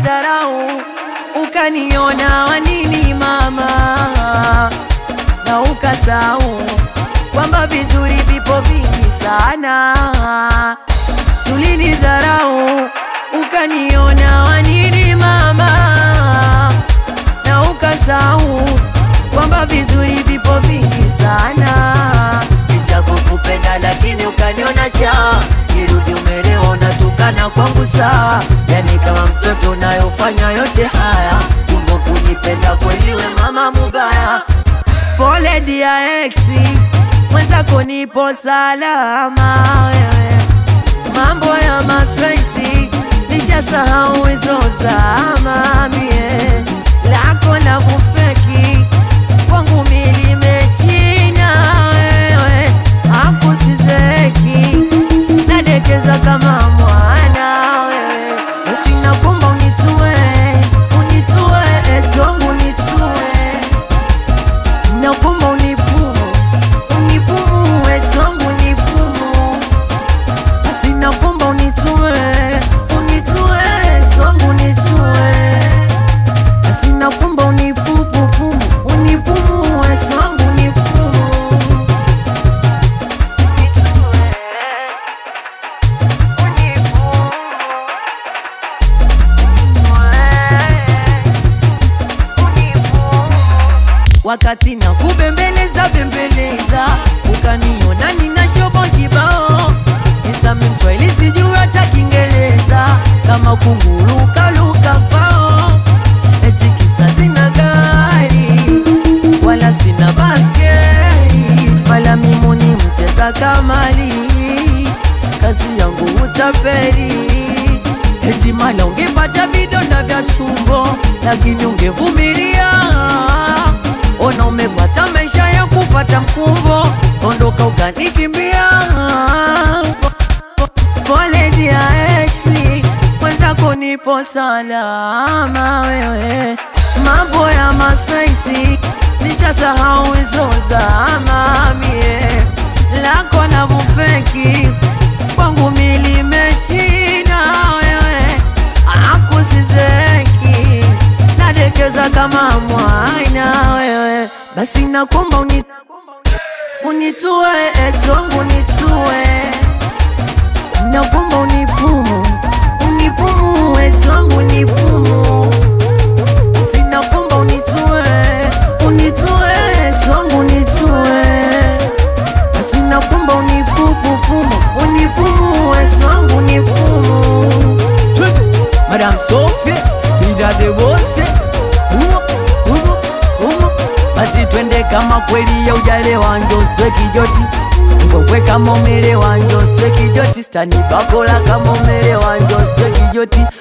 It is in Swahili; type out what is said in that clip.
Sulinidharau ukaniona wanini mama, na ukasahau kwamba vizuri vipo vingi sana. Sulinidharau ukaniona wanini mama, na ukasahau kwamba vizuri vipo vingi sana. Nitakukupenda lakini ukaniona cha, kirudi umelewa unatukana kwangu sawa. Yani kama mtoto unayofanya yote haya, kumbe kunipenda kweli we mama mubaya. Pole dia exi, mwenzako nipo salama wewe. Mambo ya maspensi nishasahau hizo zama mie. Lako la kufeki kwangu milimechina wewe, hapo sizeki nadekeza kama mwana wewe. Sina kumba unitue, unitue ex wangu unitue, na kumba unipumu, unipumu ex wangu unipumu. Sina kumba unitue, unitue ex wangu unitue, sina kumba unipumu, unipumu ex wangu unipumu. Wakati na kubembeleza bembeleza, ukaniona nina shobo kibao. Nisame mswahili sijui hata Kiingereza, kama kunguruka luka pao. Eti kisa sina gari wala sina baskeli, wala mimi ni mcheza kamari, kazi yangu utapeli. Eti mala ungepata vidonda vya tumbo, lakini ungevumilia. Ona umepata maisha ya kupata mkumbo, ondoka ukanikimbia. Pole dia exi, mwenzako nipo salama wewe. Mambo ya maspensi nishasahau hizo zama mie. Lako na vufeki kwangu milimechina wewe, akusizeki nadekeza kama mwana wewe. Basi nakuomba unitue ex wangu unitue, nakuomba unipumu, unipumu ex wangu unipumu. Basi nakuomba unitue, unitue ex wangu unitue, basi nakuomba unipumu, unipumu ex wangu unipumu. Madame Sophie, bida de bosse. Basi twende kama kweli ya ujalewa njo stwe kijoti, ngokwe kama umelewa njo stwe kijoti, stani bakola kama umelewa njo stwe kijoti.